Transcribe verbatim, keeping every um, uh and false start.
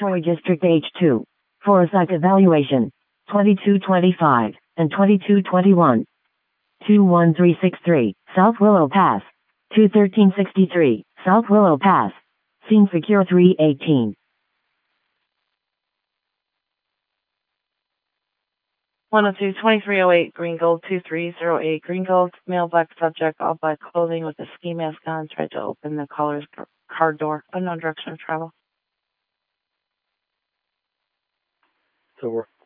Troy District H two. For a site evaluation, twenty-two twenty-five and twenty-two twenty-one. two one three six three, South Willow Pass. two thirteen sixty-three, South Willow Pass. Scene Secure three eighteen. one oh two, twenty-three oh eight, Green Gold, two three oh eight, Green Gold, male black subject, all black clothing with a ski mask on, tried to open the caller's car door, unknown direction of travel. So we're